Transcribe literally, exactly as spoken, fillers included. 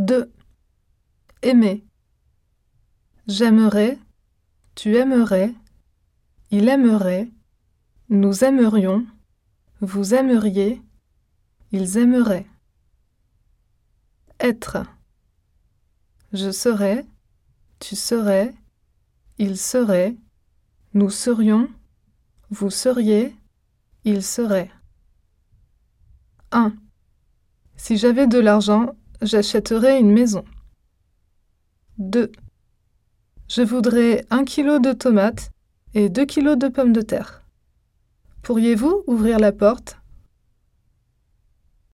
deux. Aimer. J'aimerais, tu aimerais, il aimerait, nous aimerions, vous aimeriez, ils aimeraient. Être. Je serais, tu serais, il serait, nous serions, vous seriez, il serait. un. Si j'avais de l'argent, j'achèterais une maison. deux. Je voudrais un kilo de tomates et deux kilos de pommes de terre. Pourriez-vous ouvrir la porte ?